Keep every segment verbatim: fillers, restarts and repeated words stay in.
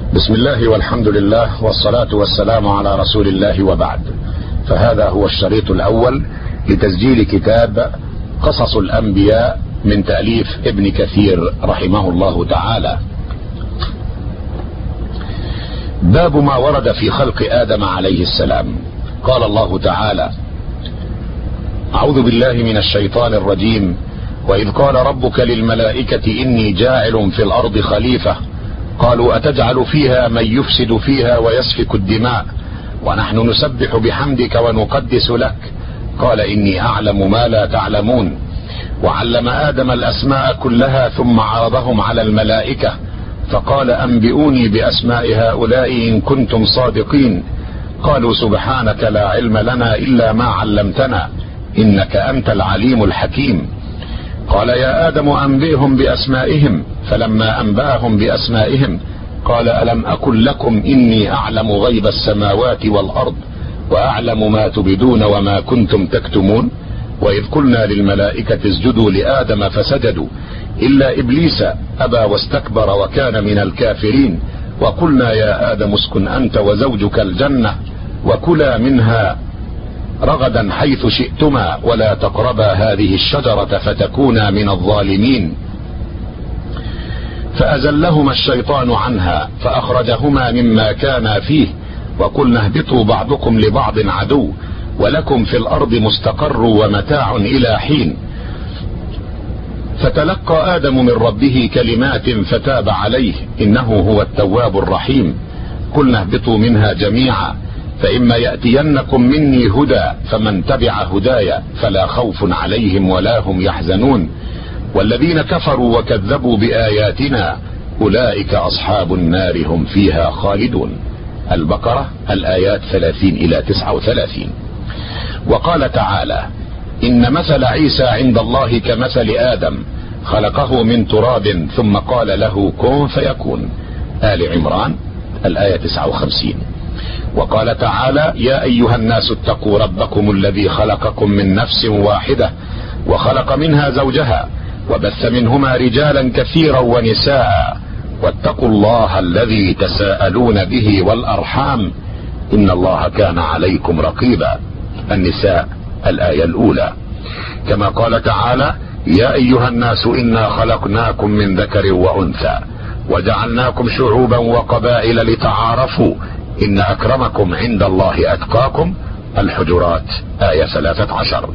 بسم الله والحمد لله والصلاة والسلام على رسول الله، وبعد. فهذا هو الشريط الأول لتسجيل كتاب قصص الأنبياء من تأليف ابن كثير رحمه الله تعالى. باب ما ورد في خلق آدم عليه السلام. قال الله تعالى: أعوذ بالله من الشيطان الرجيم. وإذ قال ربك للملائكة إني جاعل في الأرض خليفة قالوا أتجعل فيها من يفسد فيها ويسفك الدماء ونحن نسبح بحمدك ونقدس لك قال إني أعلم ما لا تعلمون. وعلم آدم الأسماء كلها ثم عرضهم على الملائكة فقال أنبئوني بأسماء هؤلاء إن كنتم صادقين. قالوا سبحانك لا علم لنا إلا ما علمتنا إنك أنت العليم الحكيم. قال يا آدم أنبئهم بأسمائهم فلما أنبأهم بأسمائهم قال ألم أقل لكم إني أعلم غيب السماوات والأرض وأعلم ما تبدون وما كنتم تكتمون. وإذ قلنا للملائكة اسجدوا لآدم فسجدوا إلا إبليس أبى واستكبر وكان من الكافرين. وقلنا يا آدم اسكن أنت وزوجك الجنة وكلا منها رغدا حيث شئتما ولا تقربا هذه الشجرة فتكونا من الظالمين. فأزلهما الشيطان عنها فأخرجهما مما كانا فيه وقلنا اهبطوا بعضكم لبعض عدو ولكم في الأرض مستقر ومتاع إلى حين. فتلقى آدم من ربه كلمات فتاب عليه إنه هو التواب الرحيم. قلنا اهبطوا منها جميعا فإما يأتينكم مني هدى فمن تبع هداي فلا خوف عليهم ولا هم يحزنون. والذين كفروا وكذبوا بآياتنا أولئك أصحاب النار هم فيها خالدون. البقرة الآيات ثلاثين إلى تسعة وثلاثين. وقال تعالى: إن مثل عيسى عند الله كمثل آدم خلقه من تراب ثم قال له كن فيكون. آل عمران الآية تسعة وخمسين. وقال تعالى: يا أيها الناس اتقوا ربكم الذي خلقكم من نفس واحدة وخلق منها زوجها وبث منهما رجالا كثيرا ونساء واتقوا الله الذي تساءلون به والأرحام إن الله كان عليكم رقيبا. النساء الآية الأولى. كما قال تعالى: يا أيها الناس إنا خلقناكم من ذكر وأنثى وجعلناكم شعوبا وقبائل لتعارفوا إن أكرمكم عند الله أتقاكم. الحجرات آية ثلاثة عشر.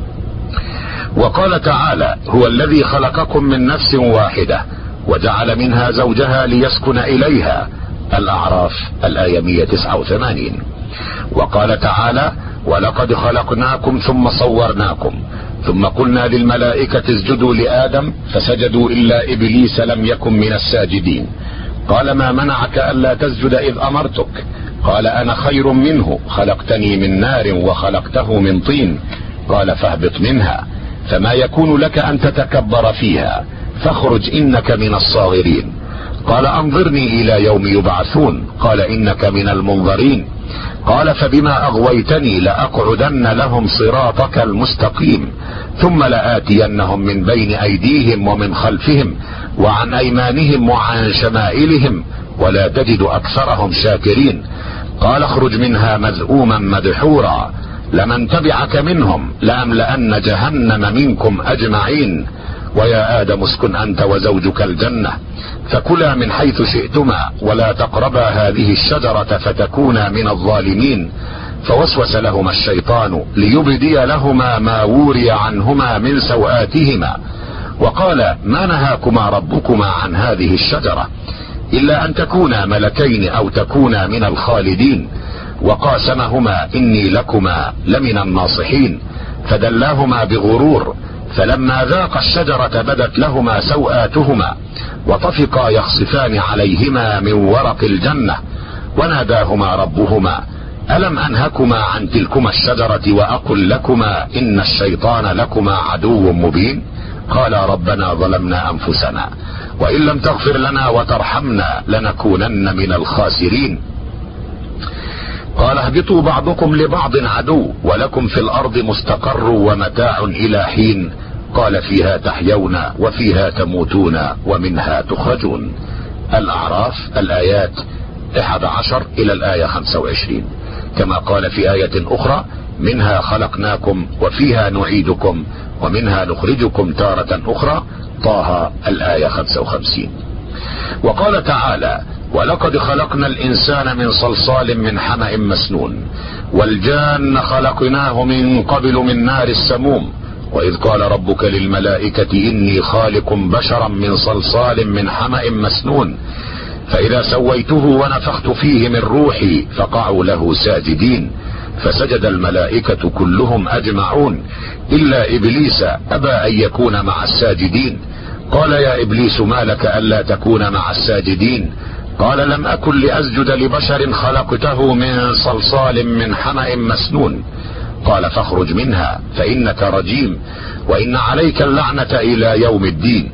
وقال تعالى: هو الذي خلقكم من نفس واحدة وجعل منها زوجها ليسكن إليها. الأعراف الآية مئة وتسعة وثمانين. وقال تعالى: ولقد خلقناكم ثم صورناكم ثم قلنا للملائكة اسجدوا لآدم فسجدوا إلا إبليس لم يكن من الساجدين. قال ما منعك ألا تسجد إذ أمرتك؟ قال أنا خير منه خلقتني من نار وخلقته من طين. قال فاهبط منها فما يكون لك أن تتكبر فيها فاخرج إنك من الصاغرين. قال أنظرني إلى يوم يبعثون. قال إنك من المنظرين. قال فبما أغويتني لأقعدن لهم صراطك المستقيم ثم لآتينهم من بين أيديهم ومن خلفهم وعن أيمانهم وعن شمائلهم ولا تجد أكثرهم شاكرين. قال اخرج منها مذءوما مدحورا لمن تبعك منهم لأملأن جهنم منكم أجمعين. ويا آدم اسكن أنت وزوجك الجنة فكلا من حيث شئتما ولا تقربا هذه الشجرة فتكونا من الظالمين. فوسوس لهما الشيطان ليبدي لهما ما وري عنهما من سوآتهما وقال ما نهاكما ربكما عن هذه الشجرة إلا أن تكونا ملكين أو تكونا من الخالدين. وقاسمهما إني لكما لمن الناصحين فدلاهما بغرور فلما ذاقا الشجرة بدت لهما سوآتهما وطفقا يخصفان عليهما من ورق الجنة وناداهما ربهما ألم أنهكما عن تلكما الشجرة وأقل لكما إن الشيطان لكما عدو مبين؟ قالا ربنا ظلمنا أنفسنا وإن لم تغفر لنا وترحمنا لنكونن من الخاسرين. قال اهبطوا بعضكم لبعض عدو ولكم في الأرض مستقر ومتاع إلى حين. قال فيها تحيون وفيها تموتون ومنها تخرجون. الأعراف الآيات احد عشر الى الآية خمسة وعشرين، كما قال في آية اخرى: منها خلقناكم وفيها نعيدكم ومنها نخرجكم تارة اخرى، طه الآية خمسة وخمسين. وقال تعالى: ولقد خلقنا الإنسان من صلصال من حمأ مسنون والجان خلقناه من قبل من نار السموم وإذ قال ربك للملائكة إني خالق بشرا من صلصال من حمأ مسنون فإذا سويته ونفخت فيه من روحي فقعوا له ساجدين فسجد الملائكة كلهم أجمعون إلا إبليس أبى أن يكون مع الساجدين. قال: يا إبليس ما لك ألا تكون مع الساجدين؟ قال: لم أكن لأسجد لبشر خلقته من صلصال من حمأ مسنون. قال: فاخرج منها فإنك رجيم وإن عليك اللعنة إلى يوم الدين.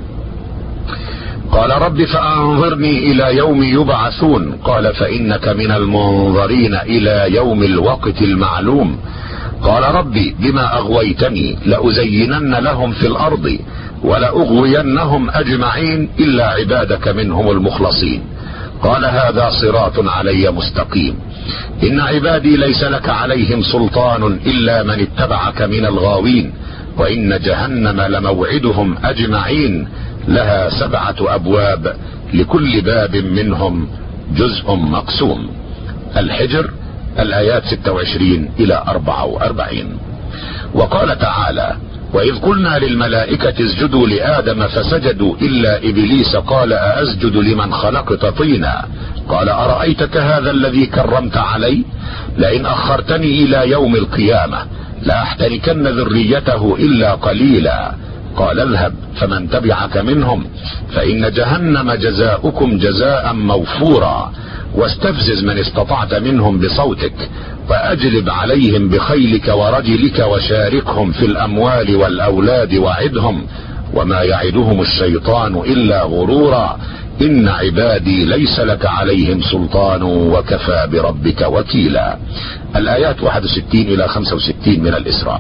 قال: رب فأنظرني إلى يوم يبعثون. قال: فإنك من المنظرين إلى يوم الوقت المعلوم. قال: ربي بما أغويتني لأزينن لهم في الأرض ولأغوينهم أجمعين إلا عبادك منهم المخلصين. قال: هذا صراط علي مستقيم. إن عبادي ليس لك عليهم سلطان إلا من اتبعك من الغاوين وإن جهنم لموعدهم أجمعين لها سبعة أبواب لكل باب منهم جزء مقسوم. الحجر الآيات ستة وعشرين إلى أربعة وأربعين. وقال تعالى: وإذ قلنا للملائكة اسجدوا لآدم فسجدوا إلا إبليس قال أأسجد لمن خلقت طينا قال: أرأيتك هذا الذي كرمت علي لئن أخرتني إلى يوم القيامة لأحتركن ذريته إلا قليلا. قال: اذهب فمن تبعك منهم فإن جهنم جزاؤكم جزاء موفورا واستفزز من استطعت منهم بصوتك وأجلب عليهم بخيلك ورجلك وشاركهم في الأموال والأولاد وعدهم وما يعدهم الشيطان إلا غرورا إن عبادي ليس لك عليهم سلطان وكفى بربك وكيلا. الآيات واحد وستين إلى خمسة وستين من الإسراء.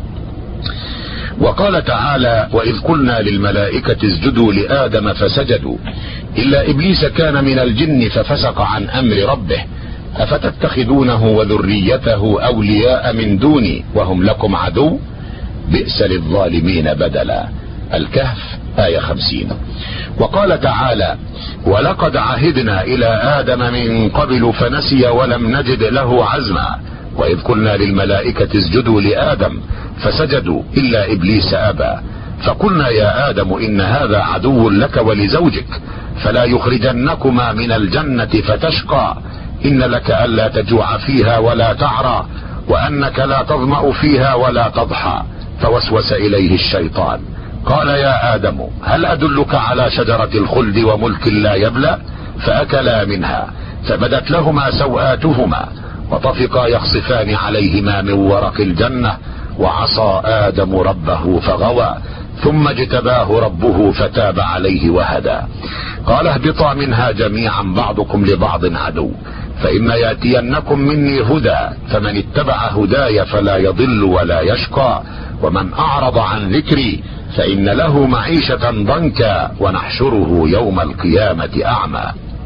وقال تعالى: وإذ قلنا للملائكة اسجدوا لآدم فسجدوا إلا إبليس كان من الجن ففسق عن أمر ربه أفتتخذونه وذريته أولياء من دوني وهم لكم عدو بئس للظالمين بدلا. الكهف آية خمسين. وقال تعالى: ولقد عهدنا إلى آدم من قبل فنسي ولم نجد له عزما وإذ قلنا للملائكة اسجدوا لآدم فسجدوا إلا إبليس أبى فقلنا يا آدم إن هذا عدو لك ولزوجك فلا يخرجنكما من الجنة فتشقى إن لك ألا تجوع فيها ولا تعرى وأنك لا تظمأ فيها ولا تضحى فوسوس إليه الشيطان قال: يا آدم هل أدلك على شجرة الخلد وملك لا يبلى؟ فأكلا منها فبدت لهما سوآتهما وطفقا يخصفان عليهما من ورق الجنة وعصى آدم ربه فغوى ثم اجتباه ربه فتاب عليه وهدى. قال: اهبطا منها جميعا بعضكم لبعض عدو فإما يأتينكم مني هدى فمن اتبع هداي فلا يضل ولا يشقى ومن أعرض عن ذكري فإن له معيشة ضنكا ونحشره يوم القيامة أعمى.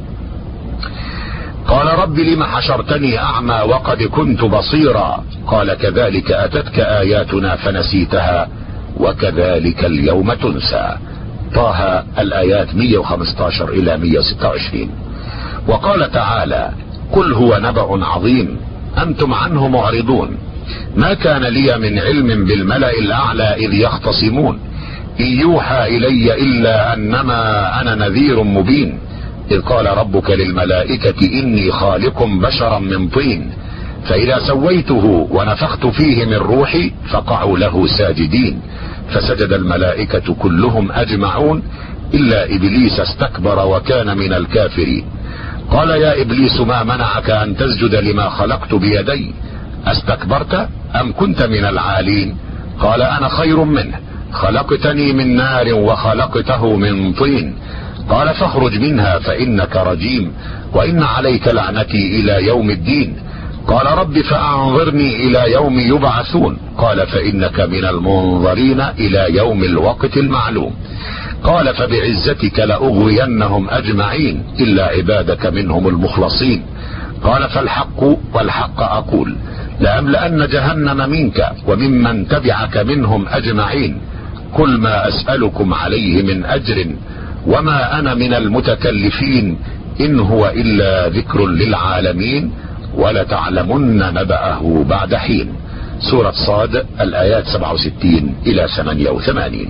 قال: رب لم حشرتني أعمى وقد كنت بصيرا قال: كذلك أتتك آياتنا فنسيتها وكذلك اليوم تنسى. طه الآيات مئة وخمسة عشر إلى مئة وستة وعشرين. وقال تعالى: قل هو نبأ عظيم أنتم عنه معرضون ما كان لي من علم بالملأ الأعلى إذ يختصمون إن يوحى إلي إلا أنما أنا نذير مبين إذ قال ربك للملائكة إني خالق بشرا من طين فإذا سويته ونفخت فيه من روحي فقعوا له ساجدين فسجد الملائكة كلهم أجمعون إلا إبليس استكبر وكان من الكافرين. قال: يا إبليس ما منعك أن تسجد لما خلقت بيدي استكبرت أم كنت من العالين؟ قال: أنا خير منه خلقتني من نار وخلقته من طين. قال: فاخرج منها فإنك رجيم وإن عليك لعنتي إلى يوم الدين. قال: رب فأنظرني إلى يوم يبعثون. قال: فإنك من المنظرين إلى يوم الوقت المعلوم. قال فبعزتك لأغوينهم أجمعين إلا عبادك منهم المخلصين. قال فالحق والحق أقول لأملأن جهنم منك وممن تبعك منهم أجمعين. قل ما أسألكم عليه من أجر وما أنا من المتكلفين إن هو إلا ذكر للعالمين ولتعلمن نبأه بعد حين. سورة صاد الآيات سبعة وستين إلى ثمانية وثمانين.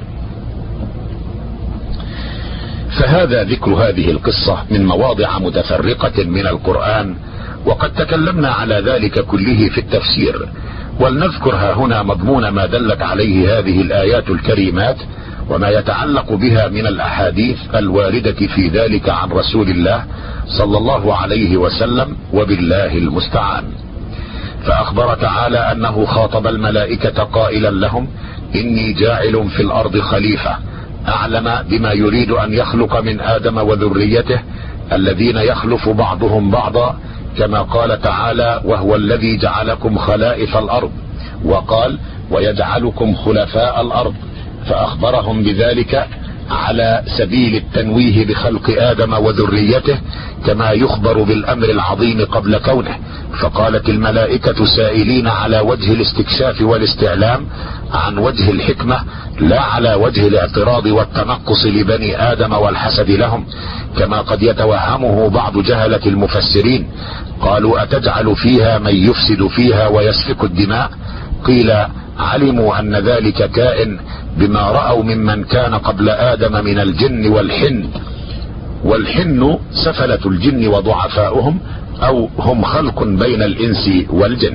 فهذا ذكر هذه القصة من مواضع متفرقة من القرآن، وقد تكلمنا على ذلك كله في التفسير، ولنذكر ها هنا مضمون ما دلت عليه هذه الآيات الكريمات وما يتعلق بها من الأحاديث الواردة في ذلك عن رسول الله صلى الله عليه وسلم، وبالله المستعان. فأخبر تعالى أنه خاطب الملائكة قائلا لهم إني جاعل في الأرض خليفة، أعلم بما يريد أن يخلق من آدم وذريته الذين يخلف بعضهم بعضا، كما قال تعالى وهو الذي جعلكم خلائف الأرض، وقال ويجعلكم خلفاء الأرض، فأخبرهم بذلك على سبيل التنويه بخلق آدم وذريته كما يخبر بالأمر العظيم قبل كونه. فقالت الملائكة سائلين على وجه الاستكشاف والاستعلام عن وجه الحكمة لا على وجه الاعتراض والتنقص لبني آدم والحسد لهم كما قد يتوهمه بعض جهلة المفسرين. قالوا أتجعل فيها من يفسد فيها ويسفك الدماء؟ قيل علموا أن ذلك كائن بما رأوا ممن كان قبل آدم من الجن والحن، والحن سفلة الجن وضعفاؤهم أو هم خلق بين الإنس والجن.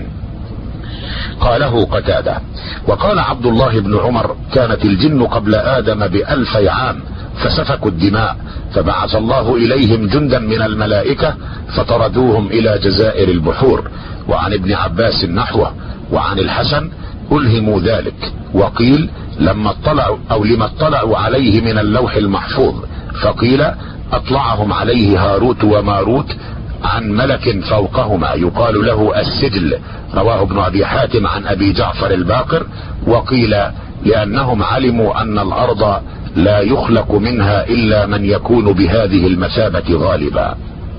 قاله قتادة. وقال عبد الله بن عمر كانت الجن قبل آدم بألفي عام فسفكوا الدماء، فبعث الله إليهم جندا من الملائكة فطردوهم إلى جزائر البحور. وعن ابن عباس نحوه. وعن الحسن ألهموا ذلك. وقيل لما اطلعوا أو لما اطلعوا عليه من اللوح المحفوظ، فقيل أطلعهم عليه هاروت وماروت عن ملك فوقهما يقال له السجل. رواه ابن أبي حاتم عن أبي جعفر الباقر. وقيل لأنهم علموا أن الأرض لا يخلق منها إلا من يكون بهذه المثابة غالبا.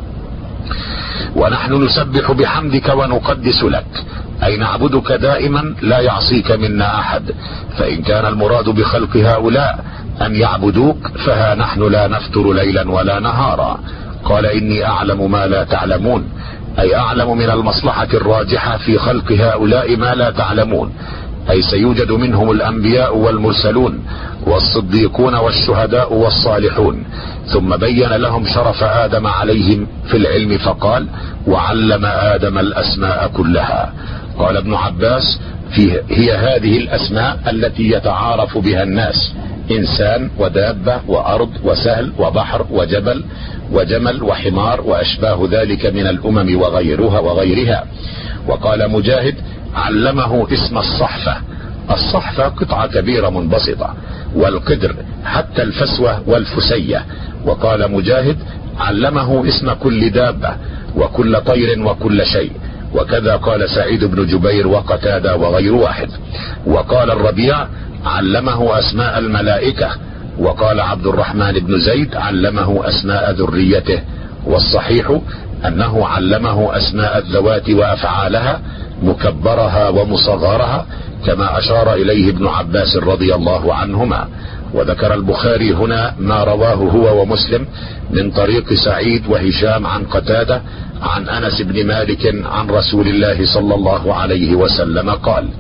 ونحن نسبح بحمدك ونقدس لك، أي نعبدك دائما لا يعصيك منا أحد. فإن كان المراد بخلق هؤلاء أن يعبدوك فها نحن لا نفتر ليلا ولا نهارا. قال إني أعلم ما لا تعلمون، أي أعلم من المصلحة الراجحة في خلق هؤلاء ما لا تعلمون، أي سيوجد منهم الأنبياء والمرسلون والصديقون والشهداء والصالحون. ثم بين لهم شرف آدم عليهم في العلم فقال وعلم آدم الأسماء كلها. قال ابن عباس فيه هي هذه الأسماء التي يتعارف بها الناس: إنسان ودابة وأرض وسهل وبحر وجبل وجمل وحمار وأشباه ذلك من الأمم وغيرها وغيرها. وقال مجاهد علمه اسم الصحفة. الصحفة قطعة كبيرة منبسطة، والقدر حتى الفسوة والفسية. وقال مجاهد علمه اسم كل دابة وكل طير وكل شيء. وكذا قال سعيد بن جبير وقتادة وغير واحد. وقال الربيع علمه أسماء الملائكة. وقال عبد الرحمن بن زيد علمه أسماء ذريته. والصحيح أنه علمه أسماء الذوات وأفعالها مكبرها ومصغرها كما أشار إليه ابن عباس رضي الله عنهما. وذكر البخاري هنا ما رواه هو ومسلم من طريق سعيد وهشام عن قتادة عن أنس بن مالك عن رسول الله صلى الله عليه وسلم قال: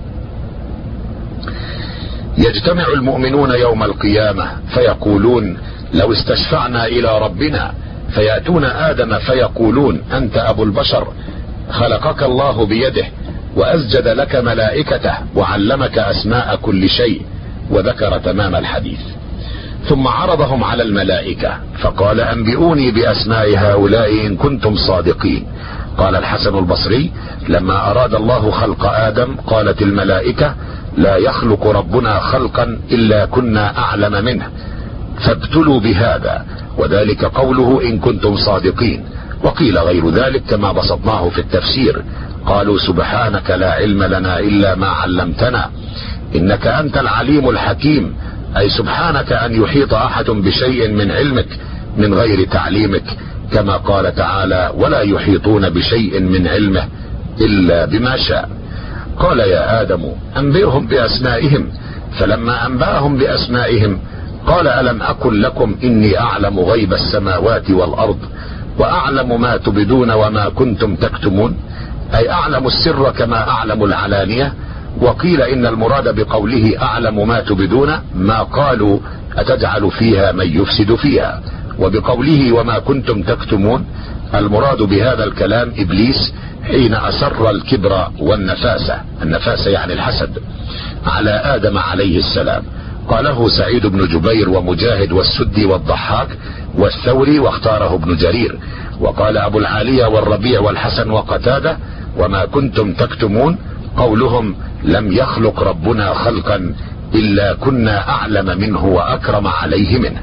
يجتمع المؤمنون يوم القيامة فيقولون لو استشفعنا إلى ربنا، فيأتون آدم فيقولون أنت أبو البشر، خلقك الله بيده وأسجد لك ملائكته وعلمك أسماء كل شيء، وذكر تمام الحديث. ثم عرضهم على الملائكة فقال أنبئوني بأسماء هؤلاء إن كنتم صادقين. قال الحسن البصري لما أراد الله خلق آدم قالت الملائكة لا يخلق ربنا خلقا إلا كنا أعلم منه، فابتلوا بهذا، وذلك قوله إن كنتم صادقين. وقيل غير ذلك كما بسطناه في التفسير. قالوا سبحانك لا علم لنا إلا ما علمتنا إنك أنت العليم الحكيم. أي سبحانك أن يحيط أحد بشيء من علمك من غير تعليمك، كما قال تعالى ولا يحيطون بشيء من علمه إلا بما شاء. قال يا آدم أنبئهم بأسمائهم، فلما أنبأهم بأسمائهم قال ألم أقل لكم إني أعلم غيب السماوات والأرض وأعلم ما تبدون وما كنتم تكتمون، أي أعلم السر كما أعلم العلانية. وقيل إن المراد بقوله أعلم ما تبدون ما قالوا أتجعل فيها من يفسد فيها، وبقوله وما كنتم تكتمون المراد بهذا الكلام إبليس حين أسر الكبر والنفاسة، النفاسة يعني الحسد، على آدم عليه السلام. قاله سعيد بن جبير ومجاهد والسدي والضحاك والثوري، واختاره ابن جرير. وقال أبو العالية والربيع والحسن وقتادة وما كنتم تكتمون قولهم لم يخلق ربنا خلقا إلا كنا أعلم منه وأكرم عليه منه.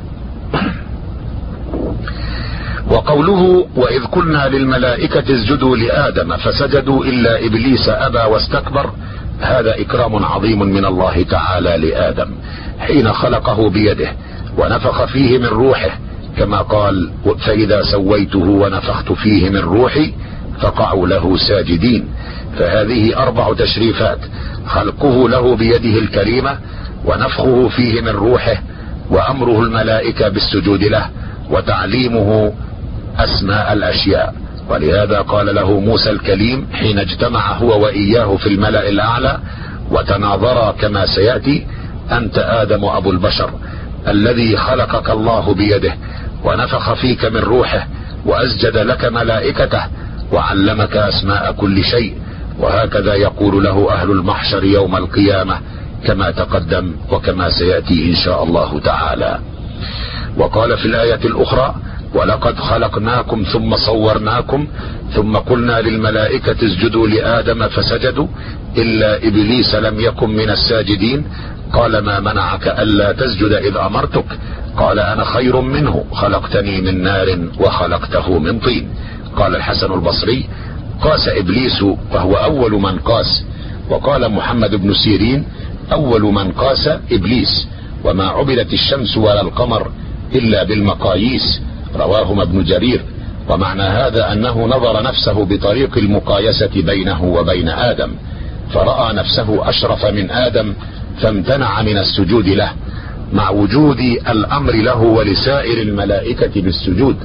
وقوله وإذ قلنا للملائكة اسجدوا لآدم فسجدوا إلا إبليس أبى واستكبر، هذا إكرام عظيم من الله تعالى لآدم حين خلقه بيده ونفخ فيه من روحه، كما قال فإذا سويته ونفخت فيه من روحي فقعوا له ساجدين. فهذه أربع تشريفات: خلقه له بيده الكريمة، ونفخه فيه من روحه، وأمره الملائكة بالسجود له، وتعليمه أسماء الأشياء. ولهذا قال له موسى الكليم حين اجتمع هو وإياه في الملأ الأعلى وتناظرا كما سيأتي: أنت آدم أبو البشر الذي خلقك الله بيده ونفخ فيك من روحه وأسجد لك ملائكته وعلمك أسماء كل شيء. وهكذا يقول له أهل المحشر يوم القيامة كما تقدم وكما سيأتي إن شاء الله تعالى. وقال في الآية الأخرى: ولقد خلقناكم ثم صورناكم ثم قلنا للملائكة اسجدوا لآدم فسجدوا إلا إبليس لم يكن من الساجدين. قال ما منعك ألا تسجد إذ أمرتك؟ قال أنا خير منه خلقتني من نار وخلقته من طين. قال الحسن البصري: قاس إبليس فهو أول من قاس. وقال محمد بن سيرين: أول من قاس إبليس، وما عبدت الشمس ولا القمر إلا بالمقاييس. رواهما ابن جرير. ومعنى هذا أنه نظر نفسه بطريق المقايسة بينه وبين آدم، فرأى نفسه أشرف من آدم فامتنع من السجود له، مع وجود الأمر له ولسائر الملائكة بالسجود.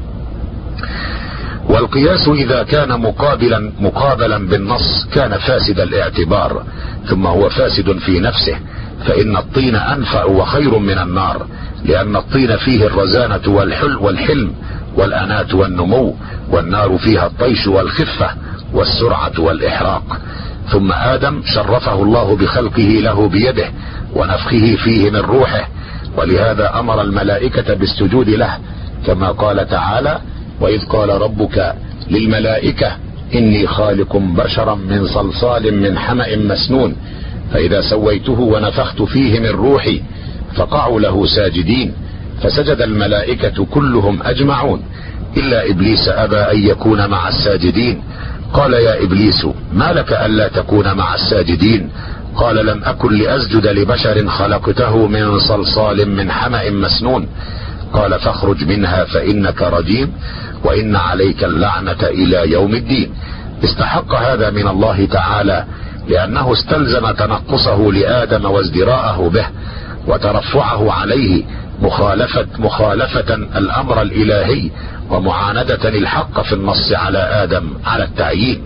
والقياس إذا كان مقابلا مقابلا بالنص كان فاسد الاعتبار، ثم هو فاسد في نفسه، فإن الطين أنفع وخير من النار، لأن الطين فيه الرزانة والحل والحلم والأناة والنمو، والنار فيها الطيش والخفة والسرعة والإحراق. ثم آدم شرفه الله بخلقه له بيده ونفخه فيه من روحه، ولهذا أمر الملائكة بالسجود له، كما قال تعالى: وإذ قال ربك للملائكة إني خالق بشرا من صلصال من حمأ مسنون فإذا سويته ونفخت فيه من روحي فقعوا له ساجدين. فسجد الملائكة كلهم أجمعون إلا إبليس أبى أن يكون مع الساجدين. قال يا إبليس ما لك ألا تكون مع الساجدين؟ قال لم أكن لأسجد لبشر خلقته من صلصال من حمأ مسنون. قال فاخرج منها فإنك رجيم وإن عليك اللعنة إلى يوم الدين. استحق هذا من الله تعالى لأنه استلزم تنقصه لآدم وازدراءه به وترفعه عليه، مخالفة, مخالفة الأمر الإلهي ومعاندة الحق في النص على آدم على التعيين.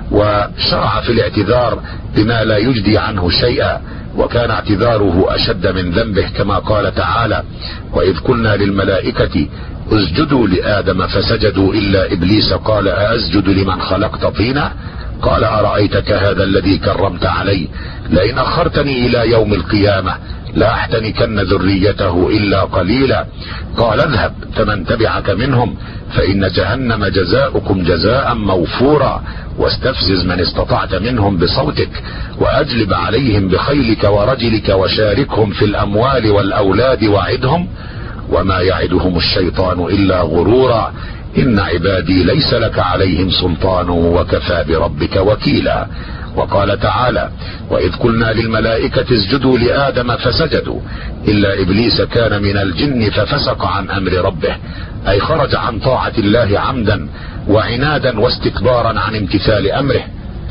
وشرع في الاعتذار بما لا يجدي عنه شيئا، وكان اعتذاره أشد من ذنبه، كما قال تعالى: وإذ قلنا للملائكة اسجدوا لآدم فسجدوا إلا إبليس قال أأسجد لمن خلقت طينا؟ قال أرأيتك هذا الذي كرمت علي لئن أخرتني إلى يوم القيامة لأحتنكن ذريته إلا قليلا. قال اذهب فمن تبعك منهم فإن جهنم جزاؤكم جزاء موفورا واستفزز من استطعت منهم بصوتك وأجلب عليهم بخيلك ورجلك وشاركهم في الأموال والأولاد وعدهم وما يعدهم الشيطان إلا غرورا إن عبادي ليس لك عليهم سلطان وكفى بربك وكيلا. وقال تعالى: وإذ قلنا للملائكة اسجدوا لآدم فسجدوا إلا إبليس كان من الجن ففسق عن أمر ربه، أي خرج عن طاعة الله عمدا وعنادا واستكبارا عن امتثال أمره،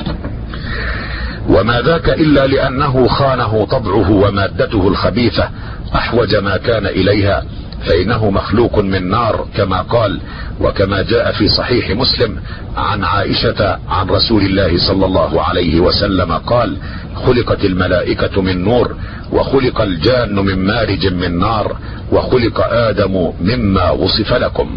وما ذاك إلا لأنه خانه طبعه ومادته الخبيثة أحوج ما كان إليها، فإنه مخلوق من نار كما قال، وكما جاء في صحيح مسلم عن عائشة عن رسول الله صلى الله عليه وسلم قال: خلقت الملائكة من نور، وخلق الجان من مارج من نار، وخلق آدم مما وصف لكم.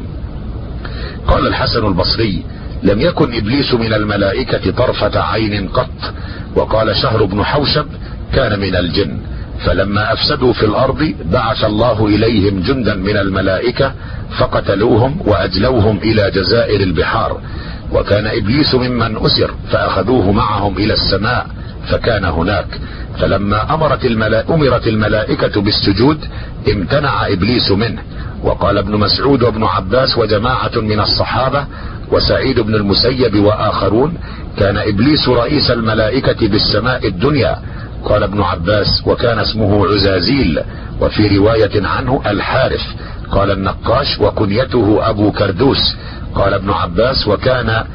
قال الحسن البصري: لم يكن إبليس من الملائكة طرفة عين قط. وقال شهر بن حوشب: كان من الجن، فلما أفسدوا في الأرض بعث الله إليهم جندا من الملائكة فقتلوهم وأجلوهم إلى جزائر البحار، وكان إبليس ممن أسر فأخذوه معهم إلى السماء فكان هناك، فلما أمرت الملائكة, أمرت الملائكة بالسجود امتنع إبليس منه. وقال ابن مسعود وابن عباس وجماعة من الصحابة وسعيد بن المسيب وآخرون: كان إبليس رئيس الملائكة بالسماء الدنيا. قال ابن عباس: وكان اسمه عزازيل، وفي رواية عنه الحارث. قال النقاش: وكنيته أبو كردوس. قال ابن عباس: وكان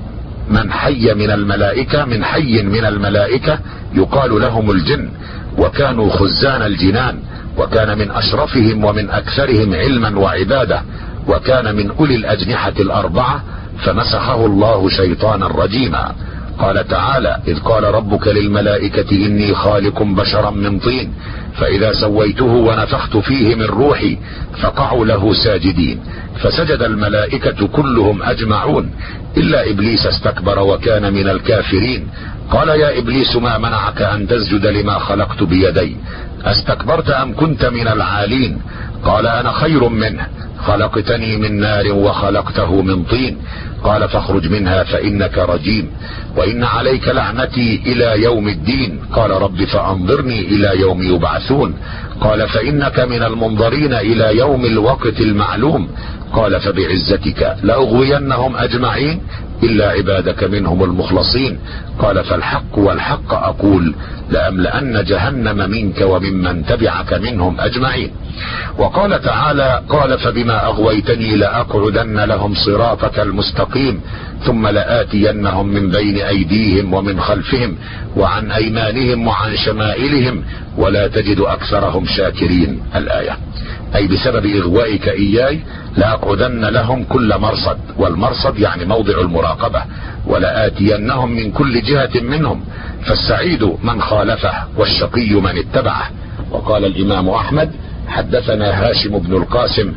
من حي من الملائكة من حي من الملائكة يقال لهم الجن، وكانوا خزان الجنان، وكان من أشرفهم ومن أكثرهم علما وعبادة، وكان من أولي الأجنحة الأربعة، فمسخه الله شيطانا رجيما. قال تعالى: إذ قال ربك للملائكة إني خالق بشرا من طين فإذا سويته ونفخت فيه من روحي فقعوا له ساجدين، فسجد الملائكة كلهم أجمعون إلا إبليس استكبر وكان من الكافرين. قال: يا إبليس ما منعك أن تسجد لما خلقت بيدي؟ استكبرت أم كنت من العالين؟ قال: أنا خير منه، خلقتني من نار وخلقته من طين. قال: فاخرج منها فإنك رجيم، وإن عليك لعنتي إلى يوم الدين. قال: رب فأنظرني إلى يوم يبعثون. قال: فإنك من المنظرين إلى يوم الوقت المعلوم. قال: فبعزتك لأغوينهم أجمعين إلا عبادك منهم المخلصين. قال: فالحق والحق أقول لأملأن جهنم منك وممن تبعك منهم أجمعين. وقال تعالى: قال: فبما أغويتني لأقعدن لهم صراطك المستقيم ثم لآتينهم من بين أيديهم ومن خلفهم وعن أيمانهم وعن شمائلهم ولا تجد أكثرهم شاكرين. الآية. أي بسبب إغوائك إياي لأقعدن لهم كل مرصد، والمرصد يعني موضع المراقبة، ولآتينهم من كل جهة منهم، فالسعيد من خالفه والشقي من اتبعه. وقال الإمام أحمد: حدثنا هاشم بن القاسم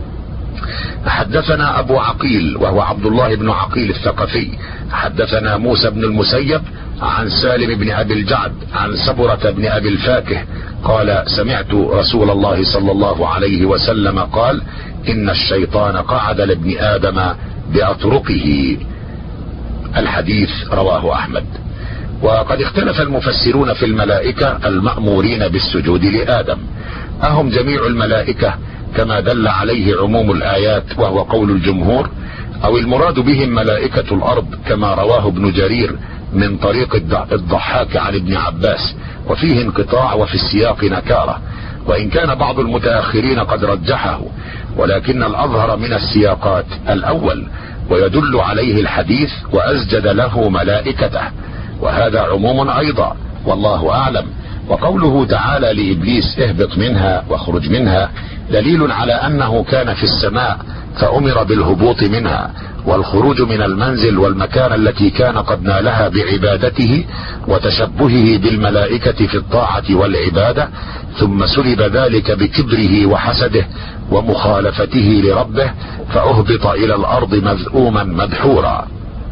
حدثنا أبو عقيل وهو عبد الله بن عقيل الثقفي حدثنا موسى بن المسيب عن سالم بن أبي الجعد عن سبرة بن أبي الفاكه قال: سمعت رسول الله صلى الله عليه وسلم قال: إن الشيطان قعد لابن آدم بأطرقه. الحديث رواه أحمد. وقد اختلف المفسرون في الملائكة المأمورين بالسجود لآدم، أهم جميع الملائكة كما دل عليه عموم الآيات وهو قول الجمهور، أو المراد بهم ملائكة الأرض كما رواه ابن جرير من طريق الضحاك عن ابن عباس، وفيه انقطاع وفي السياق نكارة، وإن كان بعض المتأخرين قد رجحه، ولكن الأظهر من السياقات الأول، ويدل عليه الحديث: وأسجد له ملائكته، وهذا عموم أيضا والله أعلم. وقوله تعالى لإبليس: اهبط منها واخرج منها، دليل على أنه كان في السماء فأمر بالهبوط منها والخروج من المنزل والمكان التي كان قد نالها بعبادته وتشبهه بالملائكة في الطاعة والعبادة، ثم سلب ذلك بكبره وحسده ومخالفته لربه فأهبط إلى الأرض مذءوما مدحورا.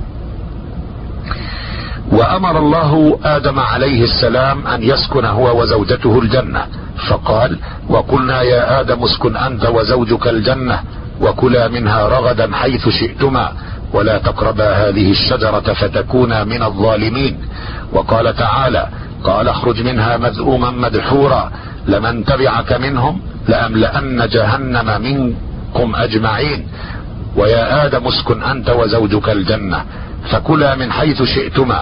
وأمر الله آدم عليه السلام أن يسكن هو وزوجته الجنة، فقال: وقلنا يا آدم اسكن أنت وزوجك الجنة وكلا منها رغدا حيث شئتما ولا تقربا هذه الشجرة فتكونا من الظالمين. وقال تعالى: قال: اخرج منها مذءوما مدحورا لمن تبعك منهم لأملأن جهنم منكم أجمعين. ويا آدم اسكن أنت وزوجك الجنة فكلا من حيث شئتما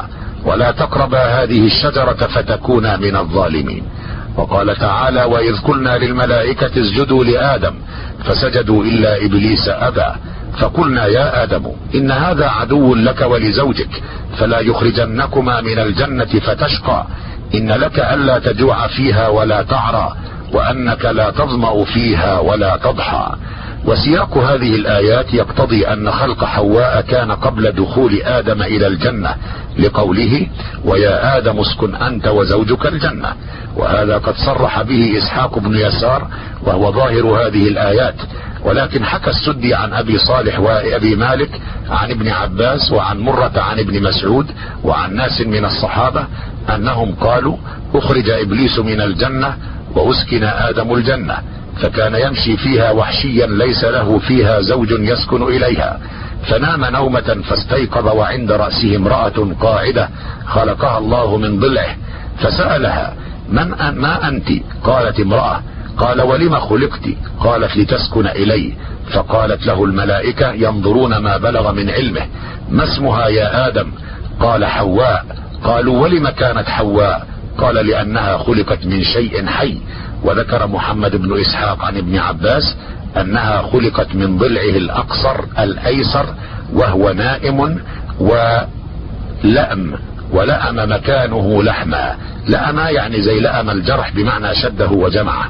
ولا تقربا هذه الشجرة فتكونا من الظالمين. وقال تعالى: وإذ قلنا للملائكة اسجدوا لآدم فسجدوا إلا إبليس أبى فقلنا يا آدم إن هذا عدو لك ولزوجك فلا يخرجنكما من الجنة فتشقى إن لك ألا تجوع فيها ولا تعرى وأنك لا تظمأ فيها ولا تضحى. وسياق هذه الآيات يقتضي أن خلق حواء كان قبل دخول آدم إلى الجنة، لقوله: ويا آدم اسكن أنت وزوجك الجنة. وهذا قد صرح به إسحاق بن يسار وهو ظاهر هذه الآيات، ولكن حكى السدي عن أبي صالح وأبي مالك عن ابن عباس وعن مرة عن ابن مسعود وعن ناس من الصحابة أنهم قالوا: أخرج إبليس من الجنة وأسكن آدم الجنة، فكان يمشي فيها وحشيا ليس له فيها زوج يسكن إليها، فنام نومة فاستيقظ وعند رأسه امرأة قاعدة خلقها الله من ضلعه، فسألها: من أن ما أنت؟ قالت: امرأة. قال: ولم خلقت؟ قالت: لتسكن إلي. فقالت له الملائكة ينظرون ما بلغ من علمه: ما اسمها يا آدم؟ قال: حواء. قالوا: ولم كانت حواء؟ قال: لأنها خلقت من شيء حي. وذكر محمد بن إسحاق عن ابن عباس أنها خلقت من ضلعه الأقصر الأيسر وهو نائم ولأم، ولأم مكانه لحما. لأم يعني زي لأم الجرح بمعنى شده وجمعه.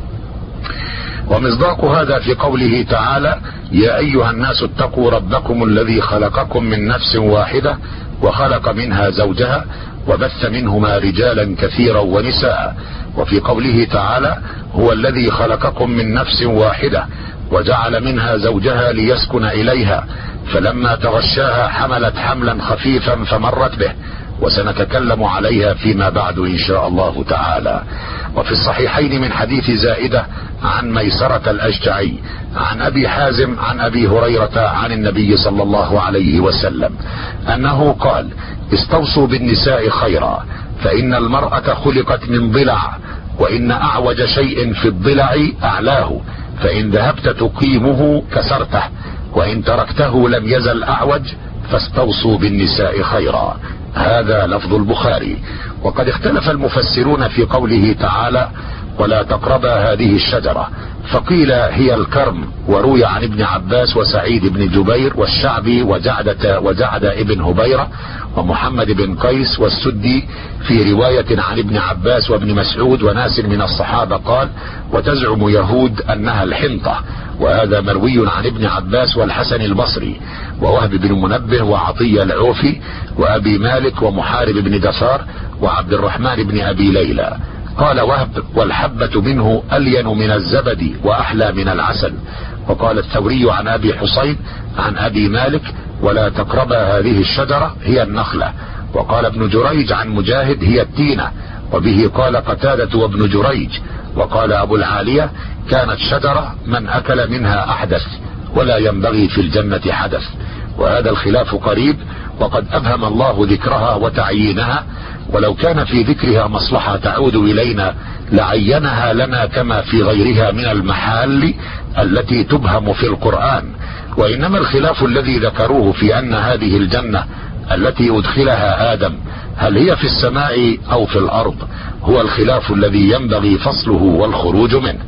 ومصداق هذا في قوله تعالى: يا أيها الناس اتقوا ربكم الذي خلقكم من نفس واحدة وخلق منها زوجها وبث منهما رجالا كثيرا ونساء. وفي قوله تعالى: هو الذي خلقكم من نفس واحدة وجعل منها زوجها ليسكن إليها فلما تغشاها حملت حملا خفيفا فمرت به، وسنتكلم عليها فيما بعد إن شاء الله تعالى. وفي الصحيحين من حديث زائدة عن ميسرة الأشجعي عن أبي حازم عن أبي هريرة عن النبي صلى الله عليه وسلم أنه قال: استوصوا بالنساء خيرا، فإن المرأة خلقت من ضلع، وإن أعوج شيء في الضلع أعلاه، فإن ذهبت تقيمه كسرته، وإن تركته لم يزل أعوج، فاستوصوا بالنساء خيرا. هذا لفظ البخاري. وقد اختلف المفسرون في قوله تعالى: ولا تقربا هذه الشجرة، فقيل هي الكرم، وروي عن ابن عباس وسعيد بن جبير والشعبي وجعدة وجعد ابن هبيرة ومحمد بن قيس والسدي في رواية عن ابن عباس وابن مسعود وناس من الصحابة قال: وتزعم يهود أنها الحنطة. وهذا مروي عن ابن عباس والحسن البصري ووهب بن منبه وعطية العوفي وأبي مالك ومحارب بن دثار وعبد الرحمن بن أبي ليلى. قال وهب: والحبة منه ألين من الزبد وأحلى من العسل. وقال الثوري عن أبي حسين عن أبي مالك: ولا تقربا هذه الشجرة، هي النخلة. وقال ابن جريج عن مجاهد: هي التينة. وبه قال قتادة وابن جريج. وقال أبو العالية: كانت شجرة من أكل منها أحدث، ولا ينبغي في الجنة حدث. وهذا الخلاف قريب، وقد أبهم الله ذكرها وتعيينها، ولو كان في ذكرها مصلحة تعود إلينا لعينها لنا كما في غيرها من المحال التي تبهم في القرآن. وإنما الخلاف الذي ذكروه في أن هذه الجنة التي أدخلها آدم هل هي في السماء أو في الأرض هو الخلاف الذي ينبغي فصله والخروج منه.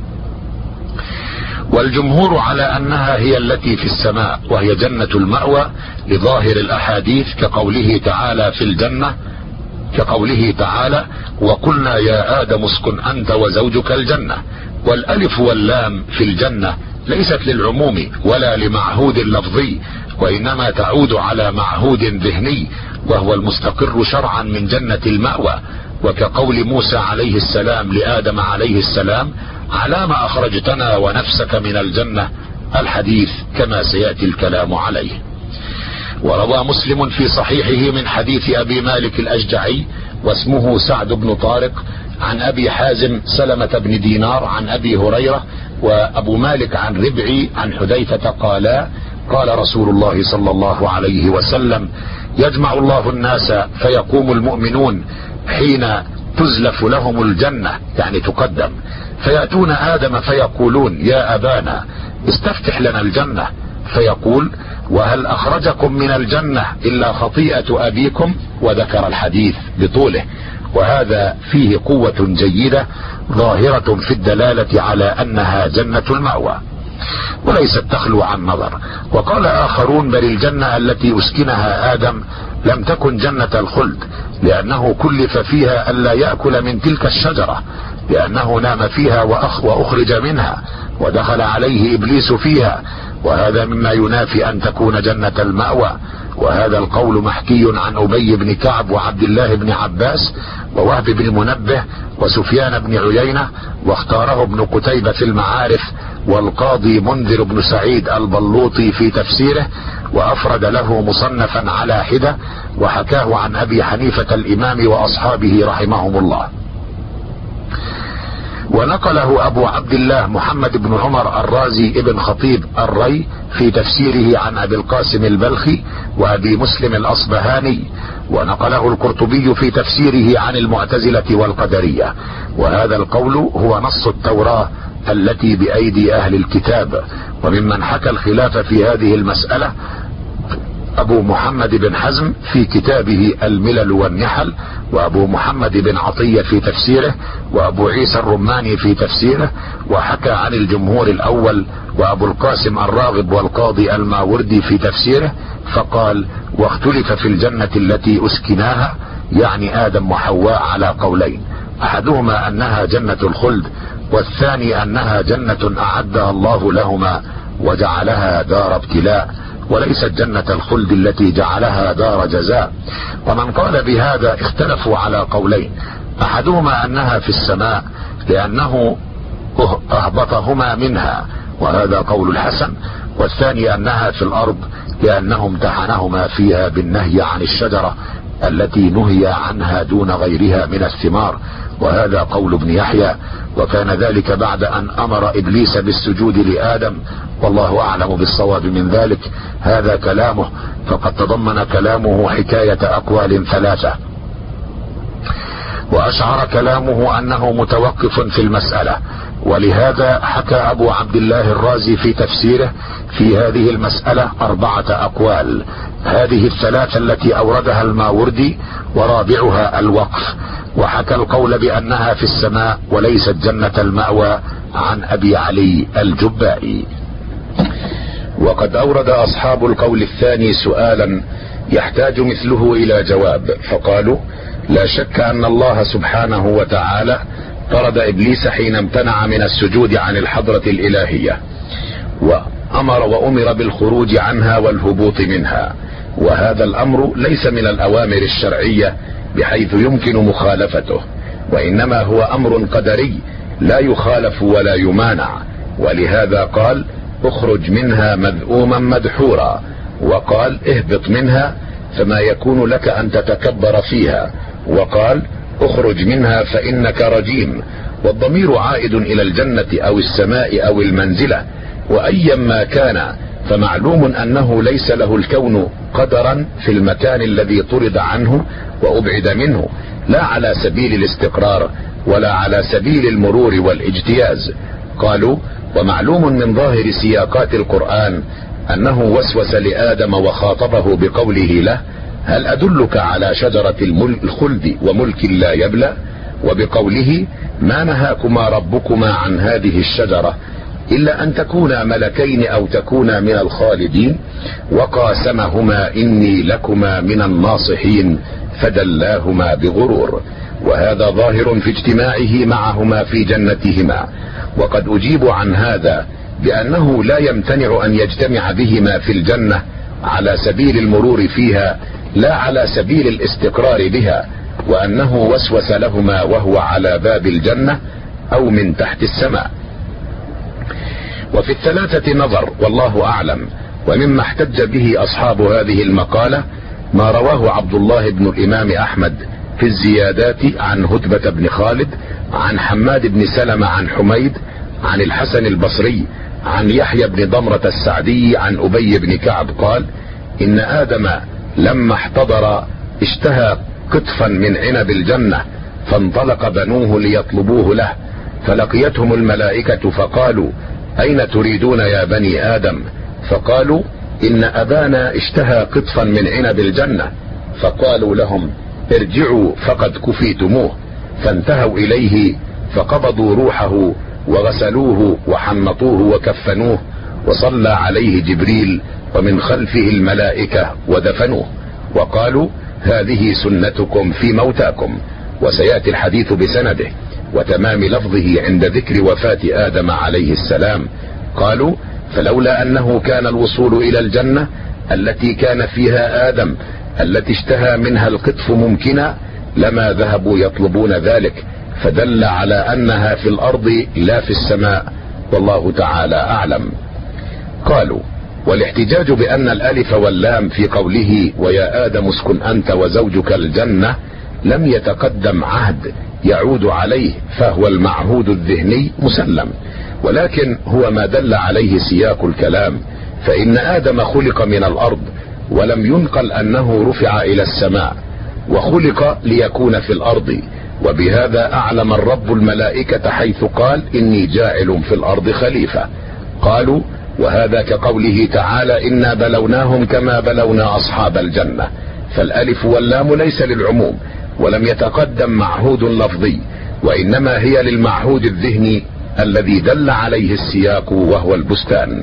والجمهور على أنها هي التي في السماء، وهي جنة المأوى لظاهر الأحاديث كقوله تعالى في الجنة كقوله تعالى: وقلنا يا آدم اسكن أنت وزوجك الجنة. والألف واللام في الجنة ليست للعموم ولا لمعهود لفظي، وإنما تعود على معهود ذهني، وهو المستقر شرعا من جنة المأوى. وكقول موسى عليه السلام لآدم عليه السلام: على ما أخرجتنا ونفسك من الجنة، الحديث كما سيأتي الكلام عليه. وروى مسلم في صحيحه من حديث أبي مالك الأشجعي واسمه سعد بن طارق عن أبي حازم سلمة بن دينار عن أبي هريرة وأبو مالك عن ربعي عن حذيفة قالا: قال رسول الله صلى الله عليه وسلم: يجمع الله الناس فيقوم المؤمنون حين تزلف لهم الجنة، يعني تقدم، فيأتون آدم فيقولون: يا أبانا استفتح لنا الجنة، فيقول: وهل أخرجكم من الجنة إلا خطيئة أبيكم؟ وذكر الحديث بطوله، وهذا فيه قوة جيدة ظاهرة في الدلالة على أنها جنة المأوى، وليست تخلو عن نظر. وقال آخرون: بل الجنة التي أسكنها آدم لم تكن جنة الخلد، لأنه كلف فيها ألا يأكل من تلك الشجرة، لأنه نام فيها وأخ وأخرج منها، ودخل عليه إبليس فيها، وهذا مما ينافي أن تكون جنة المأوى. وهذا القول محكي عن أبي بن كعب وعبد الله بن عباس ووهب بن منبه وسفيان بن عيينة، واختاره ابن قتيبة في المعارف، والقاضي منذر بن سعيد البلوطي في تفسيره، وأفرد له مصنفا على حدة، وحكاه عن أبي حنيفة الإمام وأصحابه رحمهم الله. ونقله أبو عبد الله محمد بن عمر الرازي ابن خطيب الري في تفسيره عن أبي القاسم البلخي وأبي مسلم الأصبهاني، ونقله القرطبي في تفسيره عن المعتزلة والقدرية. وهذا القول هو نص التوراة التي بأيدي أهل الكتاب. وممن حكى الخلاف في هذه المسألة أبو محمد بن حزم في كتابه الملل والنحل، وأبو محمد بن عطية في تفسيره، وأبو عيسى الرماني في تفسيره. وحكى عن الجمهور الأول وأبو القاسم الراغب والقاضي الماوردي في تفسيره، فقال: واختلف في الجنة التي أسكناها، يعني آدم وحواء، على قولين: أحدهما أنها جنة الخلد، والثاني أنها جنة أعدها الله لهما وجعلها دار ابتلاء، وليست جنة الخلد التي جعلها دار جزاء. ومن قال بهذا اختلفوا على قولين: أحدهما أنها في السماء لأنه أهبطهما منها، وهذا قول الحسن، والثاني أنها في الأرض لأنه امتحنهما فيها بالنهي عن الشجرة التي نهي عنها دون غيرها من الثمار، وهذا قول ابن يحيى، وكان ذلك بعد أن أمر إبليس بالسجود لآدم، والله أعلم بالصواب من ذلك. هذا كلامه، فقد تضمن كلامه حكاية أقوال ثلاثة، وأشعر كلامه أنه متوقف في المسألة، ولهذا حكى أبو عبد الله الرازي في تفسيره في هذه المسألة أربعة أقوال، هذه الثلاثة التي أوردها الماوردي، ورابعها الوقف. وحكى القول بأنها في السماء وليست جنة المأوى عن أبي علي الجبائي. وقد أورد أصحاب القول الثاني سؤالا يحتاج مثله إلى جواب، فقالوا: لا شك أن الله سبحانه وتعالى طرد إبليس حين امتنع من السجود عن الحضرة الإلهية، وأمر وأمر بالخروج عنها والهبوط منها، وهذا الأمر ليس من الأوامر الشرعية بحيث يمكن مخالفته، وإنما هو أمر قدري لا يخالف ولا يمانع. ولهذا قال: اخرج منها مذءوما مدحورا، وقال: اهبط منها فما يكون لك أن تتكبر فيها، وقال: اخرج منها فإنك رجيم. والضمير عائد إلى الجنة أو السماء أو المنزلة، وأيا ما كان فمعلوم أنه ليس له الكون قدرا في المكان الذي طرد عنه وأبعد منه، لا على سبيل الاستقرار ولا على سبيل المرور والاجتياز. قالوا: ومعلوم من ظاهر سياقات القرآن أنه وسوس لآدم وخاطبه بقوله له: هل أدلك على شجرة الخلد وملك لا يبلى، وبقوله: ما نهاكما ربكما عن هذه الشجرة إلا أن تكونا ملكين أو تكونا من الخالدين، وقاسمهما إني لكما من الناصحين فدلاهما بغرور. وهذا ظاهر في اجتماعه معهما في جنتهما. وقد أجيب عن هذا بأنه لا يمتنع أن يجتمع بهما في الجنة على سبيل المرور فيها، لا على سبيل الاستقرار بها، وأنه وسوس لهما وهو على باب الجنة أو من تحت السماء. وفي الثلاثة نظر والله أعلم. ومما احتج به أصحاب هذه المقالة ما رواه عبد الله بن الإمام أحمد في الزيادات عن هتبة بن خالد عن حماد بن سلمة عن حميد عن الحسن البصري عن يحيى بن ضمرة السعدي عن أبي بن كعب قال: إن آدم لما احتضر اشتهى قطفا من عنب الجنة، فانطلق بنوه ليطلبوه له، فلقيتهم الملائكة فقالوا: أين تريدون يا بني آدم؟ فقالوا إن أبانا اشتهى قطفا من عنب الجنة، فقالوا لهم ارجعوا فقد كفيتموه، فانتهوا إليه فقبضوا روحه وغسلوه وحنطوه وكفنوه، وصلى عليه جبريل ومن خلفه الملائكة ودفنوه، وقالوا هذه سنتكم في موتاكم. وسيأتي الحديث بسنده وتمام لفظه عند ذكر وفاة آدم عليه السلام. قالوا فلولا أنه كان الوصول إلى الجنة التي كان فيها آدم التي اشتهى منها القطف ممكنا لما ذهبوا يطلبون ذلك، فدل على أنها في الأرض لا في السماء، والله تعالى أعلم. قالوا والاحتجاج بأن الألف واللام في قوله ويا آدم اسكن أنت وزوجك الجنة لم يتقدم عهد يعود عليه، فهو المعهود الذهني مسلم، ولكن هو ما دل عليه سياق الكلام، فإن آدم خلق من الأرض ولم ينقل أنه رفع إلى السماء، وخلق ليكون في الأرض، وبهذا أعلم الرب الملائكة حيث قال إني جاعل في الأرض خليفة. قالوا وهذا كقوله تعالى إنا بلوناهم كما بلونا أصحاب الجنة، فالألف واللام ليس للعموم ولم يتقدم معهود لفظي، وإنما هي للمعهود الذهني الذي دل عليه السياق وهو البستان.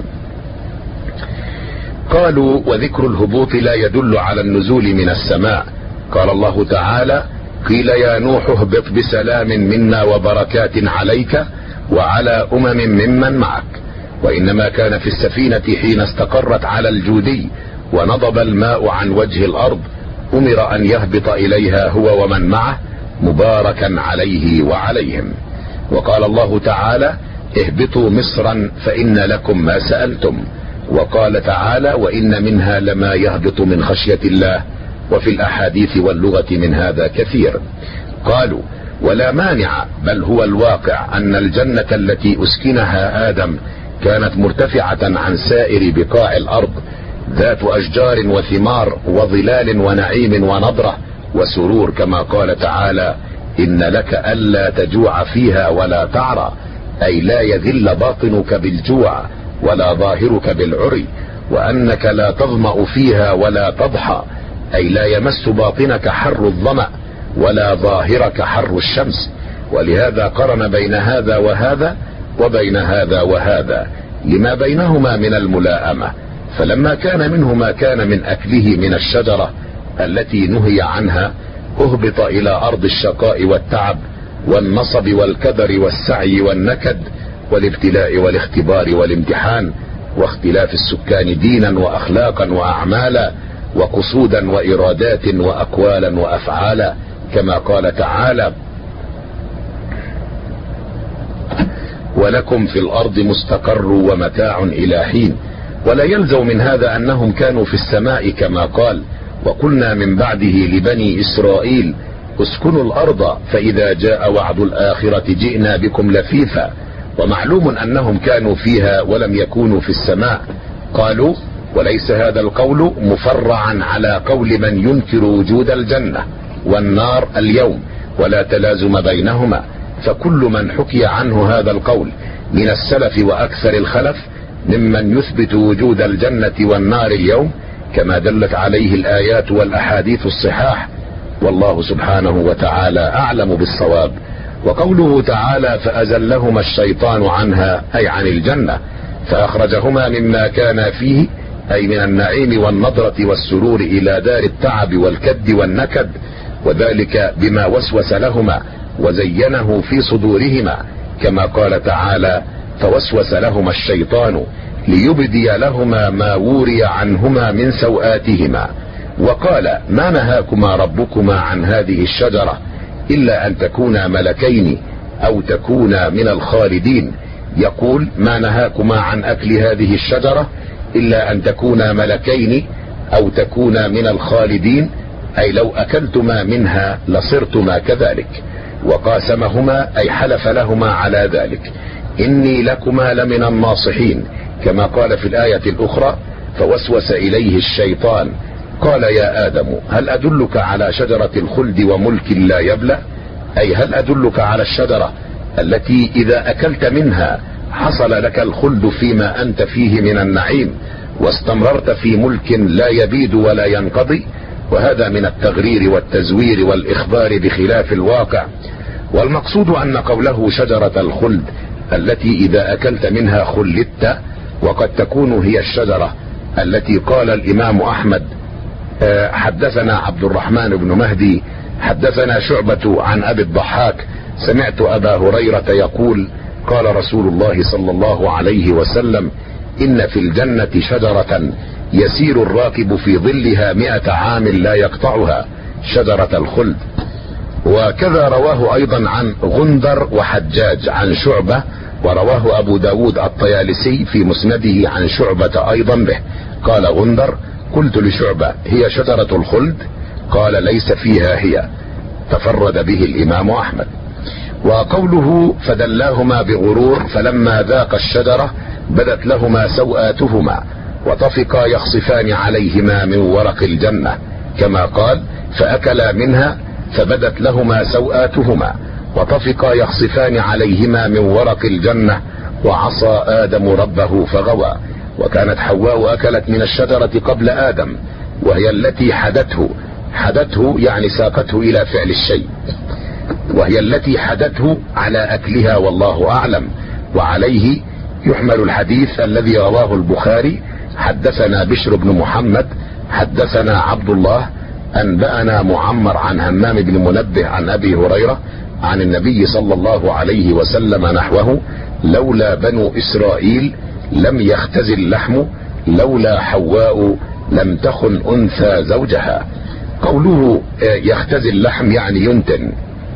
قالوا وذكر الهبوط لا يدل على النزول من السماء. قال الله تعالى قيل يا نوح اهبط بسلام منا وبركات عليك وعلى أمم ممن معك، وإنما كان في السفينة حين استقرت على الجودي ونضب الماء عن وجه الأرض أمر أن يهبط إليها هو ومن معه مباركا عليه وعليهم. وقال الله تعالى اهبطوا مصرا فإن لكم ما سألتم، وقال تعالى وإن منها لما يهبط من خشية الله، وفي الأحاديث واللغة من هذا كثير. قالوا ولا مانع، بل هو الواقع أن الجنة التي أسكنها آدم كانت مرتفعة عن سائر بقاع الأرض، ذات أشجار وثمار وظلال ونعيم ونضرة وسرور، كما قال تعالى إن لك ألا تجوع فيها ولا تعرى، أي لا يذل باطنك بالجوع ولا ظاهرك بالعري، وأنك لا تظمأ فيها ولا تضحى، أي لا يمس باطنك حر الظمأ ولا ظاهرك حر الشمس. ولهذا قرن بين هذا وهذا وبين هذا وهذا لما بينهما من الملائمة، فلما كان منه ما كان من أكله من الشجرة التي نهي عنها أهبط إلى أرض الشقاء والتعب والنصب والكدر والسعي والنكد والابتلاء والاختبار والامتحان، واختلاف السكان دينا وأخلاقا وأعمالا وقصودا وإرادات وأقوالا وأفعالا، كما قال تعالى ولكم في الأرض مستقر ومتاع إلى حين. ولا يلزم من هذا أنهم كانوا في السماء كما قال وقلنا من بعده لبني إسرائيل اسكنوا الأرض فإذا جاء وعد الآخرة جئنا بكم لفيفا، ومعلوم أنهم كانوا فيها ولم يكونوا في السماء. قالوا وليس هذا القول مفرعا على قول من ينكر وجود الجنة والنار اليوم، ولا تلازم بينهما، فكل من حكي عنه هذا القول من السلف وأكثر الخلف ممن يثبت وجود الجنة والنار اليوم كما دلت عليه الآيات والأحاديث الصحاح، والله سبحانه وتعالى أعلم بالصواب. وقوله تعالى فأزلهما الشيطان عنها أي عن الجنة، فأخرجهما مما كان فيه أي من النعيم والنضرة والسرور إلى دار التعب والكد والنكد، وذلك بما وسوس لهما وزينه في صدورهما، كما قال تعالى فوسوس لهما الشيطان ليبدي لهما ما وري عنهما من سوآتهما، وقال ما نهاكما ربكما عن هذه الشجرة إلا أن تكونا ملكين أو تكونا من الخالدين. يقول ما نهاكما عن أكل هذه الشجرة إلا أن تكونا ملكين أو تكونا من الخالدين، أي لو أكلتما منها لصرتما كذلك. وقاسمهما أي حلف لهما على ذلك إني لكما لمن الناصحين، كما قال في الآية الأخرى فوسوس إليه الشيطان قال يا آدم هل أدلك على شجرة الخلد وملك لا يبلى، أي هل أدلك على الشجرة التي إذا أكلت منها حصل لك الخلد فيما أنت فيه من النعيم، واستمررت في ملك لا يبيد ولا ينقضي، وهذا من التغرير والتزوير والإخبار بخلاف الواقع. والمقصود أن قوله شجرة الخلد التي إذا أكلت منها خلدت، وقد تكون هي الشجرة التي قال الإمام أحمد حدثنا عبد الرحمن بن مهدي حدثنا شعبة عن أبي الضحاك سمعت أبا هريرة يقول قال رسول الله صلى الله عليه وسلم إن في الجنة شجرة يسير الراكب في ظلها مئة عام لا يقطعها، شجرة الخلد. وكذا رواه أيضا عن غندر وحجاج عن شعبة، ورواه أبو داود الطيالسي في مسنده عن شعبة أيضا به. قال غندر قلت لشعبة هي شجرة الخلد؟ قال ليس فيها هي. تفرد به الإمام أحمد. وقوله فدلاهما بغرور فلما ذاق الشجرة بدت لهما سوآتهما وطفقا يخصفان عليهما من ورق الجنة، كما قال فأكلا منها فبدت لهما سوآتهما وطفقا يخصفان عليهما من ورق الجنة وعصى آدم ربه فغوى. وكانت حواء أكلت من الشجرة قبل آدم، وهي التي حدته حدته يعني ساقته إلى فعل الشيء، وهي التي حدته على أكلها والله أعلم. وعليه يحمل الحديث الذي رواه البخاري حدثنا بشر بن محمد حدثنا عبد الله أنبأنا معمر عن همام بن منبه عن أبي هريرة عن النبي صلى الله عليه وسلم نحوه لولا بنو إسرائيل لم يختزل اللحم لولا حواء لم تخن أنثى زوجها. قوله يختزل اللحم يعني ينتن.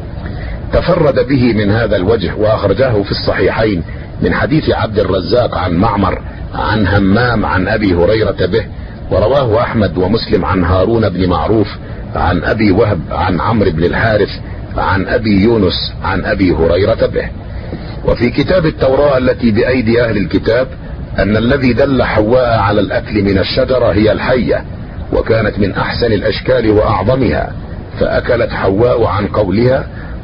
تفرد به من هذا الوجه وأخرجاه في الصحيحين من حديث عبد الرزاق عن معمر عن همام عن أبي هريرة به، ورواه أحمد ومسلم عن هارون بن معروف عن أبي وهب عن عمرو بن الحارث عن أبي يونس عن أبي هريرة به. وفي كتاب التوراة التي بأيدي أهل الكتاب أن الذي دل حواء على الأكل من الشجرة هي الحية، وكانت من أحسن الأشكال وأعظمها، فأكلت حواء عن قولها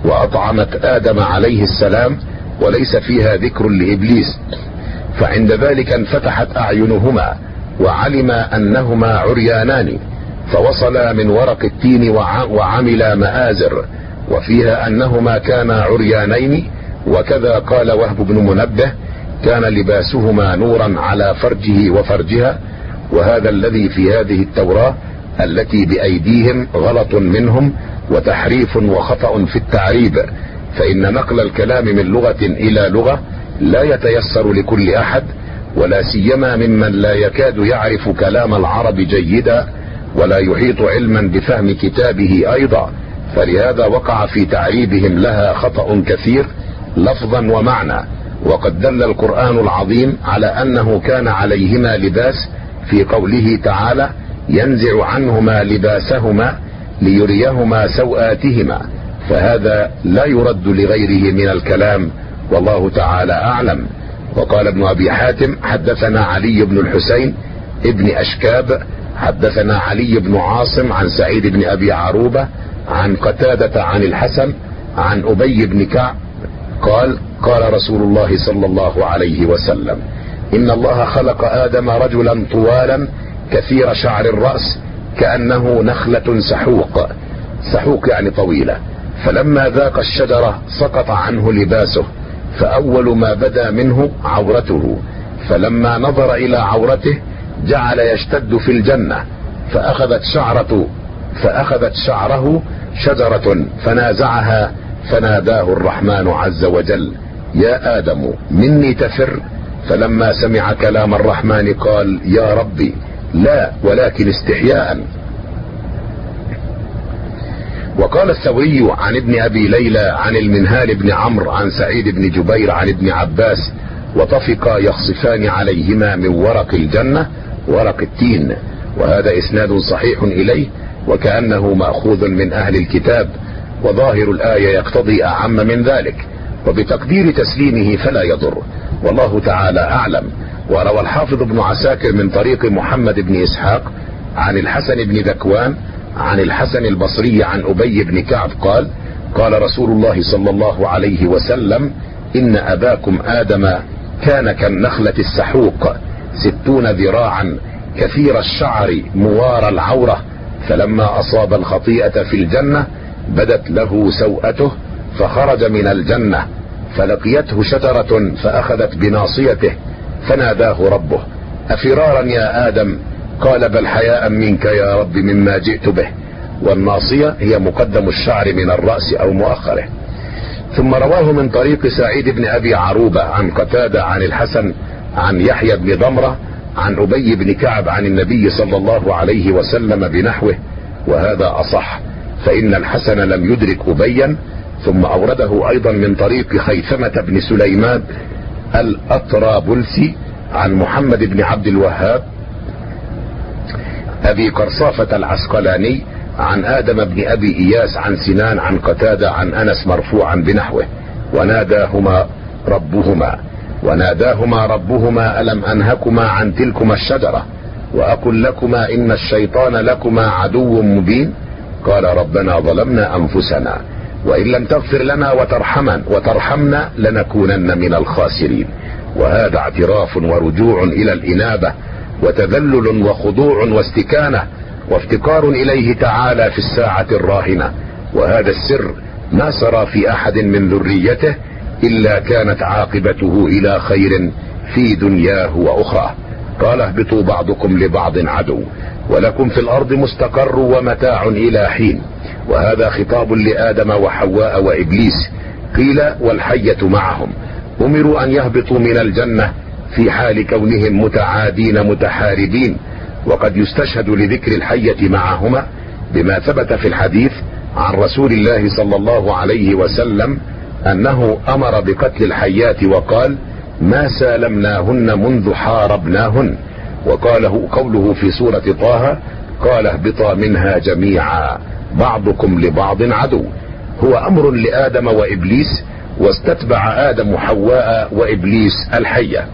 وأطعمت آدم عليه السلام، وليس فيها ذكر لإبليس، فعند ذلك انفتحت أعينهما وعلما أنهما عريانان فوصلا من ورق التين وعملا مآزر، وفيها أنهما كانا عريانين. وكذا قال وهب بن منبه كان لباسهما نورا على فرجه وفرجها. وهذا الذي في هذه التوراة التي بأيديهم غلط منهم وتحريف وخطأ في التعريب، فإن نقل الكلام من لغة إلى لغة لا يتيسر لكل أحد، ولا سيما ممن لا يكاد يعرف كلام العرب جيدا ولا يحيط علما بفهم كتابه أيضا، فلهذا وقع في تعريبهم لها خطأ كثير لفظا ومعنى. وقد دل القرآن العظيم على أنه كان عليهما لباس في قوله تعالى ينزع عنهما لباسهما ليريهما سوآتهما، فهذا لا يرد لغيره من الكلام والله تعالى أعلم. وقال ابن أبي حاتم حدثنا علي بن الحسين ابن أشكاب حدثنا علي بن عاصم عن سعيد بن أبي عروبة عن قتادة عن الحسن عن أبي بن كعب قال قال رسول الله صلى الله عليه وسلم إن الله خلق آدم رجلا طوالا كثير شعر الرأس كأنه نخلة سحوق، سحوق يعني طويلة، فلما ذاق الشجرة سقط عنه لباسه، فأول ما بدا منه عورته، فلما نظر إلى عورته جعل يشتد في الجنة، فأخذت شعرة فأخذت شعره شجرة فنازعها، فناداه الرحمن عز وجل يا آدم مني تفر، فلما سمع كلام الرحمن قال يا ربي لا ولكن استحياء. وقال الثوري عن ابن أبي ليلى عن المنهال بن عمرو عن سعيد بن جبير عن ابن عباس وطفقا يخصفان عليهما من ورق الجنة ورق التين، وهذا إسناد صحيح إليه وكأنه مأخوذ من أهل الكتاب، وظاهر الآية يقتضي أعم من ذلك، وبتقدير تسليمه فلا يضر، والله تعالى أعلم. وروى الحافظ ابن عساكر من طريق محمد بن إسحاق عن الحسن بن ذكوان عن الحسن البصري عن أبي بن كعب قال قال رسول الله صلى الله عليه وسلم إن أباكم آدم كان كالنخلة السحوق ستون ذراعا كثير الشعر موار العورة، فلما أصاب الخطيئة في الجنة بدت له سوءته فخرج من الجنة، فلقيته شجرة فأخذت بناصيته فناداه ربه: أفرارا يا آدم؟ قال: بل حياء منك يا رب مما جئت به. والناصية هي مقدم الشعر من الرأس أو مؤخره. ثم رواه من طريق سعيد بن أبي عروبة عن قتادة عن الحسن عن يحيى بن ضمرة عن أبي بن كعب عن النبي صلى الله عليه وسلم بنحوه، وهذا أصح، فإن الحسن لم يدرك أبيا. ثم أورده أيضا من طريق خيثمة بن سليمان الأطرابلسي عن محمد بن عبد الوهاب أبي قرصافة العسقلاني عن آدم بن أبي إياس عن سنان عن قتادة عن أنس مرفوعا بنحوه: وناداهما ربهما وناداهما ربهما ألم أنهكما عن تلكما الشجرة وأقل لكما إن الشيطان لكما عدو مبين؟ قال: ربنا ظلمنا أنفسنا وإن لم تغفر لنا وترحمنا وترحمنا لنكونن من الخاسرين. وهذا اعتراف ورجوع إلى الإنابة وتذلل وخضوع واستكانة وافتقار إليه تعالى في الساعة الراهنة. وهذا السر ما سرى في أحد من ذريته إلا كانت عاقبته إلى خير في دنياه وأخرى. قال: اهبطوا بعضكم لبعض عدو ولكم في الأرض مستقر ومتاع إلى حين. وهذا خطاب لآدم وحواء وإبليس. قيل: والحية معهم. أمروا أن يهبطوا من الجنة في حال كونهم متعادين متحاربين. وقد يستشهد لذكر الحية معهما بما ثبت في الحديث عن رسول الله صلى الله عليه وسلم أنه أمر بقتل الحيات وقال: ما سالمناهن منذ حاربناهن. وقاله قوله في سورة طه: قال: اهبطا منها جميعا بعضكم لبعض عدو. هو أمر لآدم وإبليس، واستتبع آدم حواء وإبليس الحية.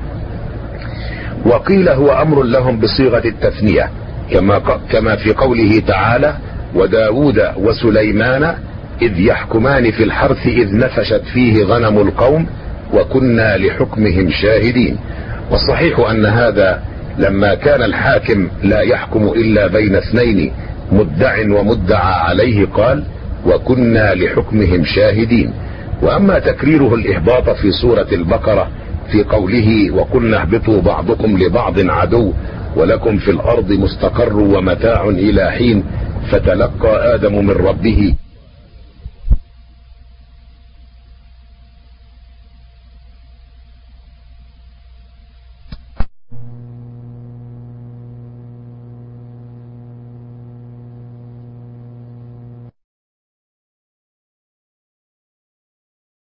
وقيل هو أمر لهم بصيغة التثنية كما, كما في قوله تعالى: وداود وسليمان إذ يحكمان في الحرث إذ نفشت فيه غنم القوم وكنا لحكمهم شاهدين. والصحيح أن هذا لما كان الحاكم لا يحكم إلا بين اثنين مدع ومدعى عليه قال: وكنا لحكمهم شاهدين. وأما تكريره الإهباط في سورة البقرة في قوله: وقلنا اهبطوا بعضكم لبعض عدو ولكم في الأرض مستقر ومتاع إلى حين، فتلقى آدم من ربه